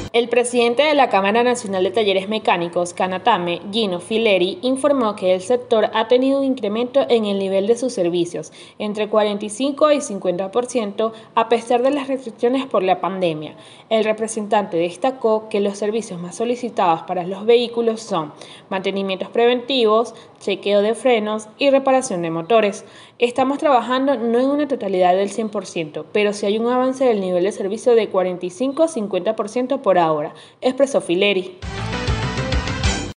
El presidente de la Cámara Nacional de Talleres Mecánicos, Canatame, Gino Fileri, informó que el sector ha tenido un incremento en el nivel de sus servicios, entre 45 y 50%, a pesar de las restricciones por la pandemia. El representante destacó que los servicios más solicitados para los vehículos son mantenimientos preventivos, chequeo de frenos y reparación de motores. Estamos trabajando no en una totalidad del 100%, pero sí hay un avance del nivel de servicio de 45-50% por ahora, expresó Fileri.